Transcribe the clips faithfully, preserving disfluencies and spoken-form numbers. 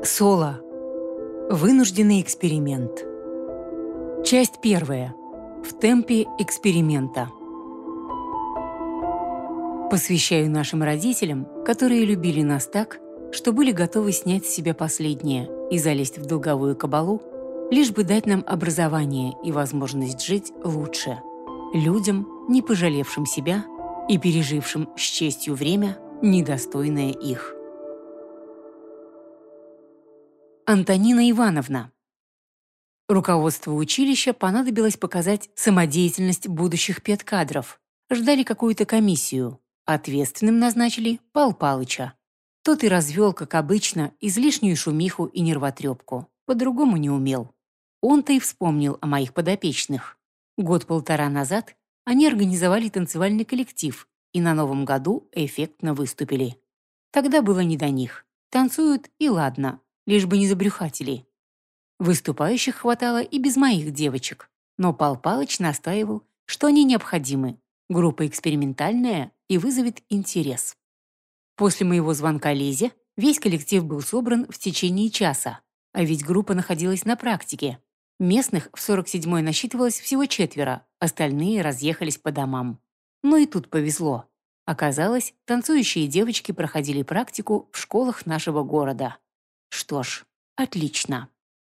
Соло. Вынужденный эксперимент. Часть первая. В темпе эксперимента. Посвящаю нашим родителям, которые любили нас так, что были готовы снять с себя последнее и залезть в долговую кабалу, лишь бы дать нам образование и возможность жить лучше. Людям, не пожалевшим себя и пережившим с честью время, недостойное их. Антонина Ивановна. Руководству училища понадобилось показать самодеятельность будущих педкадров. Ждали какую-то комиссию. Ответственным назначили Пал Палыча. Тот и развел, как обычно, излишнюю шумиху и нервотрепку. По-другому не умел. Он-то и вспомнил о моих подопечных. Год-полтора назад они организовали танцевальный коллектив и на Новом году эффектно выступили. Тогда было не до них. Танцуют и ладно, лишь бы не забрюхатили. Выступающих хватало и без моих девочек, но Пал Палыч настаивал, что они необходимы. Группа экспериментальная и вызовет интерес. После моего звонка Лизе весь коллектив был собран в течение часа, а ведь группа находилась на практике. Местных в сорок седьмой насчитывалось всего четверо, остальные разъехались по домам. Но и тут повезло. Оказалось, танцующие девочки проходили практику в школах нашего города. Что ж, отлично.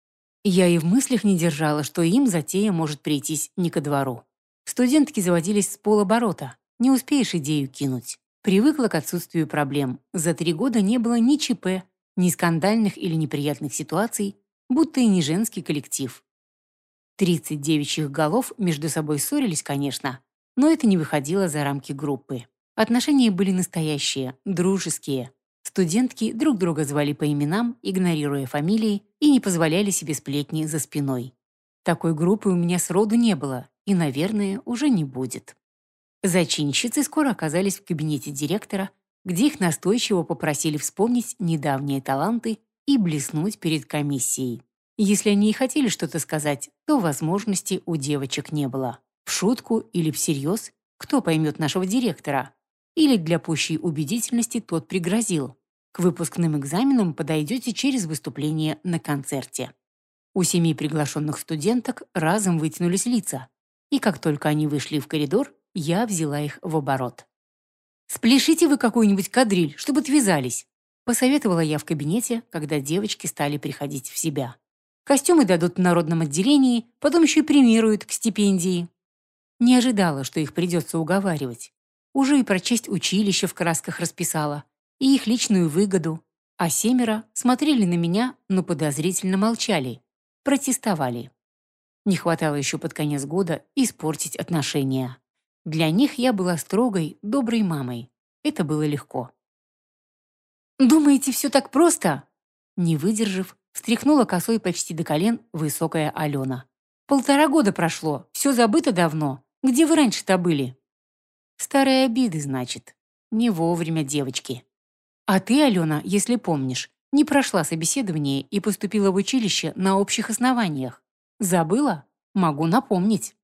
Я и в мыслях не держала, что им затея может прийтись не ко двору. Студентки заводились с полоборота, не успеешь идею кинуть. Привыкла к отсутствию проблем. За три года не было ни ЧП, ни скандальных или неприятных ситуаций, будто и не женский коллектив. Тридцать девичьих голов между собой ссорились, конечно, но это не выходило за рамки группы. Отношения были настоящие, дружеские. Студентки друг друга звали по именам, игнорируя фамилии, и не позволяли себе сплетни за спиной. Такой группы у меня сроду не было и, наверное, уже не будет. Зачинщицы скоро оказались в кабинете директора, где их настойчиво попросили вспомнить недавние таланты и блеснуть перед комиссией. Если они и хотели что-то сказать, то возможности у девочек не было. В шутку или всерьез, кто поймет нашего директора? Или для пущей убедительности тот пригрозил: к выпускным экзаменам подойдете через выступление на концерте. У семи приглашенных студенток разом вытянулись лица, и как только они вышли в коридор, я взяла их в оборот. «Спляшите вы какую-нибудь кадриль, чтобы отвязались», посоветовала я в кабинете, когда девочки стали приходить в себя. «Костюмы дадут в народном отделении, потом еще и премируют к стипендии». Не ожидала, что их придется уговаривать. Уже и про честь училища в красках расписала, и их личную выгоду, а семеро смотрели на меня, но подозрительно молчали, протестовали. Не хватало еще под конец года испортить отношения. Для них я была строгой, доброй мамой. Это было легко. «Думаете, все так просто?» Не выдержав, встряхнула косой почти до колен высокая Алена. «Полтора года прошло, все забыто давно. Где вы раньше-то были?» «Старые обиды, значит. Не вовремя, девочки. А ты, Алена, если помнишь, не прошла собеседование и поступила в училище на общих основаниях. Забыла? Могу напомнить».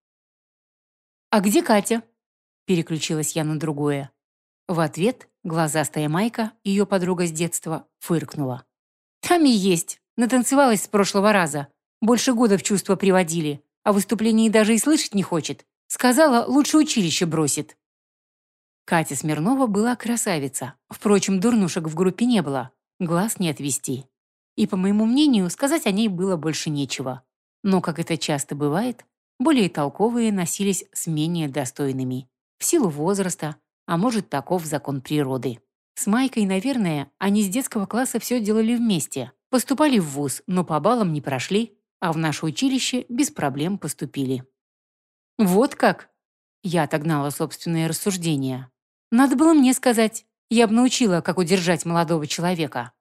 «А где Катя?» Переключилась я на другое. В ответ глазастая Майка, ее подруга с детства, фыркнула. «Там и есть. Натанцевалась с прошлого раза. Больше года в чувство приводили. О выступлении даже и слышать не хочет. Сказала, лучше училище бросит». Катя Смирнова была красавица. Впрочем, дурнушек в группе не было. Глаз не отвести. И, по моему мнению, сказать о ней было больше нечего. Но, как это часто бывает, более толковые носились с менее достойными. В силу возраста, а может, таков закон природы. С Майкой, наверное, они с детского класса все делали вместе. Поступали в вуз, но по баллам не прошли, а в наше училище без проблем поступили. «Вот как?» Я отогнала собственные рассуждения. «Надо было мне сказать. Я бы научила, как удержать молодого человека».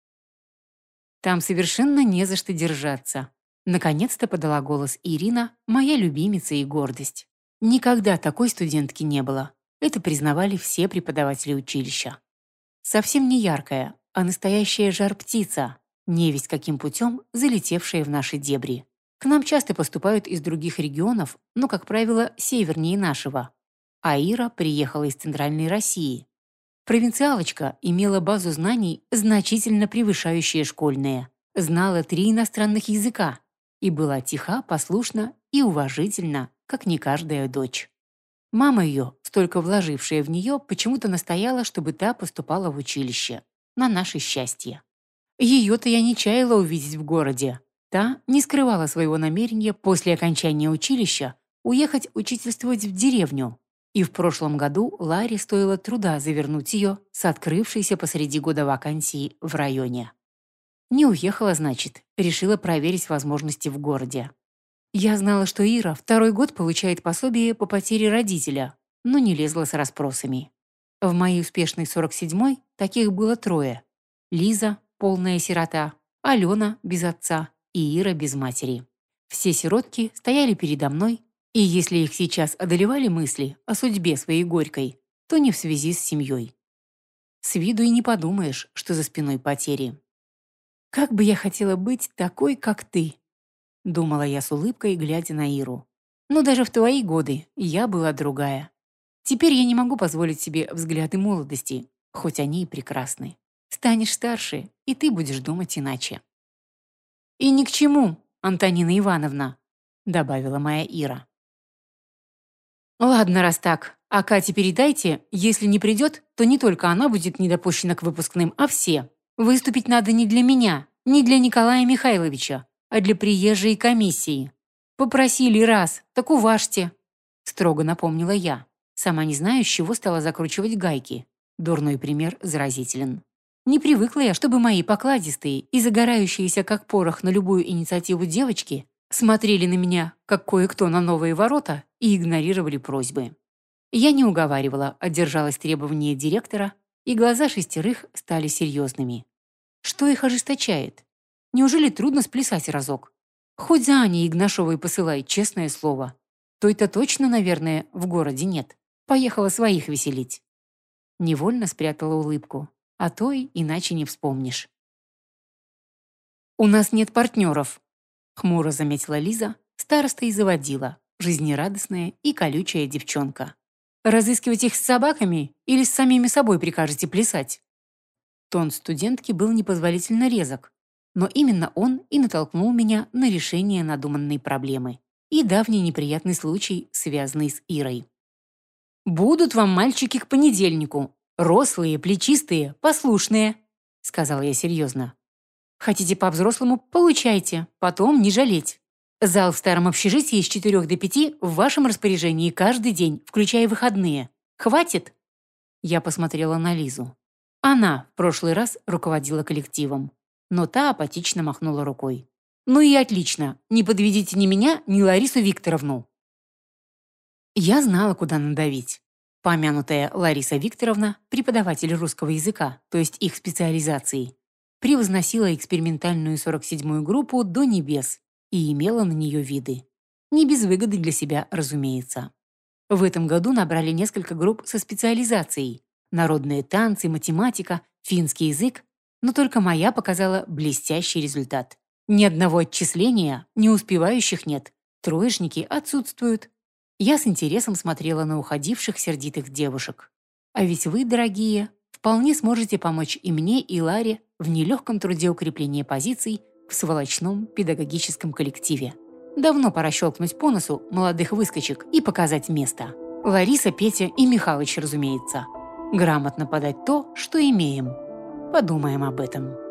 «Там совершенно не за что держаться». Наконец-то подала голос Ирина, моя любимица и гордость. Никогда такой студентки не было. Это признавали все преподаватели училища. Совсем не яркая, а настоящая жар-птица, невесть каким путем залетевшая в наши дебри. К нам часто поступают из других регионов, но, как правило, севернее нашего. А Ира приехала из Центральной России. Провинциалочка имела базу знаний, значительно превышающие школьные, знала три иностранных языка и была тиха, послушна и уважительна, как не каждая дочь. Мама ее, столько вложившая в нее, почему-то настояла, чтобы та поступала в училище. На наше счастье. Ее-то я не чаяла увидеть в городе. Та не скрывала своего намерения после окончания училища уехать учительствовать в деревню. И в прошлом году Ларе стоило труда завернуть ее с открывшейся посреди года вакансии в районе. Не уехала, значит, решила проверить возможности в городе. Я знала, что Ира второй год получает пособие по потере родителя, но не лезла с расспросами. В моей успешной сорок седьмой таких было трое. Лиза, полная сирота, Алена без отца и Ира без матери. Все сиротки стояли передо мной, и если их сейчас одолевали мысли о судьбе своей горькой, то не в связи с семьей. С виду и не подумаешь, что за спиной потери. «Как бы я хотела быть такой, как ты», — думала я с улыбкой, глядя на Иру. «Но даже в твои годы я была другая. Теперь я не могу позволить себе взгляды молодости, хоть они и прекрасны. Станешь старше, и ты будешь думать иначе». «И ни к чему, Антонина Ивановна», — добавила моя Ира. «Ладно, раз так, а Кате передайте, если не придет, то не только она будет недопущена к выпускным, а все. Выступить надо не для меня, не для Николая Михайловича, а для приезжей комиссии. Попросили раз, так уважьте», — строго напомнила я. Сама не знаю, с чего стала закручивать гайки. Дурной пример заразителен. Не привыкла я, чтобы мои покладистые и загорающиеся как порох на любую инициативу девочки смотрели на меня, как кое-кто на новые ворота, и игнорировали просьбы. Я не уговаривала, а держалась требования директора, и глаза шестерых стали серьезными. Что их ожесточает? Неужели трудно сплясать разок? Хоть за Аней Игнашовой посылай, честное слово. Той-то точно, наверное, в городе нет. Поехала своих веселить. Невольно спрятала улыбку, а той иначе не вспомнишь. «У нас нет партнеров», — хмуро заметила Лиза, староста и заводила, жизнерадостная и колючая девчонка. «Разыскивать их с собаками или с самими собой прикажете плясать?» Тон студентки был непозволительно резок, но именно он и натолкнул меня на решение надуманной проблемы и давний неприятный случай, связанный с Ирой. «Будут вам мальчики к понедельнику. Рослые, плечистые, послушные», — сказала я серьезно. «Хотите по-взрослому — получайте, потом не жалеть. Зал в старом общежитии с четырех до пяти в вашем распоряжении каждый день, включая выходные. Хватит?» Я посмотрела на Лизу. Она в прошлый раз руководила коллективом, но та апатично махнула рукой. «Ну и отлично, не подведите ни меня, ни Ларису Викторовну». Я знала, куда надавить. Помянутая Лариса Викторовна, преподаватель русского языка, то есть их специализации, превозносила экспериментальную сорок седьмую группу до небес и имела на нее виды. Не без выгоды для себя, разумеется. В этом году набрали несколько групп со специализацией: народные танцы, математика, финский язык, но только моя показала блестящий результат. Ни одного отчисления, не успевающих нет, троечники отсутствуют. Я с интересом смотрела на уходивших сердитых девушек. А ведь вы, дорогие, вполне сможете помочь и мне, и Ларе в нелегком труде укрепления позиций в сволочном педагогическом коллективе. Давно пора щелкнуть по носу молодых выскочек и показать место. Лариса, Петя и Михалыч, разумеется. Грамотно подать то, что имеем. Подумаем об этом.